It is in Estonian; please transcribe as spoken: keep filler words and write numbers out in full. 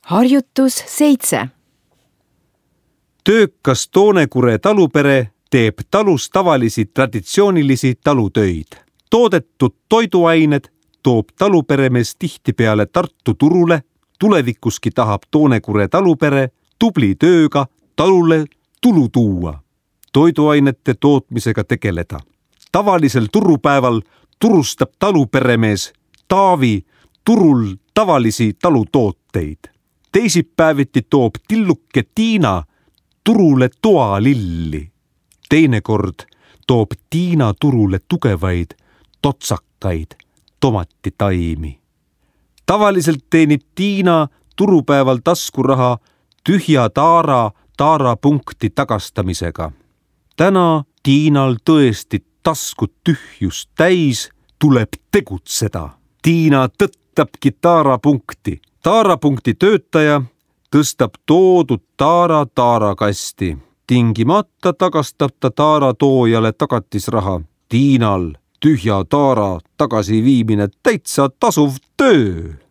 Harjutus seitse. Töökas Toonekure talupere teeb talus tavalisi traditsioonilisi talutöid. Toodetud toiduained toob taluperemees tihtipeale Tartu turule. Tulevikuski tahab Toonekure talupere tubli tööga talule tulu tuua, toiduainete tootmisega tegeleda. Tavalisel turupäeval turustab taluperemees Taavi turul tavalisi talutooteid. Teisipäeviti toob tilluke Tiina turule toalilli. Teinekord toob Tiina turule tugevaid totsakaid tomatitaimi. Tavaliselt teenib Tiina turupäeval taskuraha tühja taara taarapunkti tagastamisega. Täna Tiinal tõesti taskut tühjust täis, tuleb tegutseda. Tiina tõttabki taarapunkti. Taarapunkti töötaja tõstab toodud taara taarakasti. Tingimata tagastab ta taara toojale tagatisraha. Tiinal tühja taara tagasiviimine täitsa tasuv töö.